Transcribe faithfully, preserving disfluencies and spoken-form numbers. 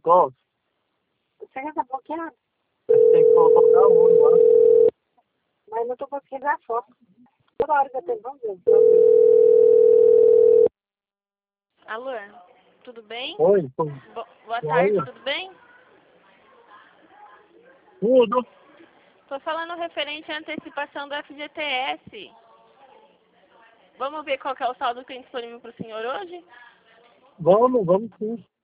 Tô. Você já tá bloqueado? Tem que colocar o olho lá. Mas não tô conseguindo dar foto. Toda hora que eu tenho, vamos ver. Vamos ver. Alô, tudo bem? Oi, tô. Bo boa Oi. tarde, tudo bem? Tudo. Tô falando referente à antecipação do F G T S. Vamos ver qual que é o saldo que tem disponível para o senhor hoje? Vamos, vamos sim.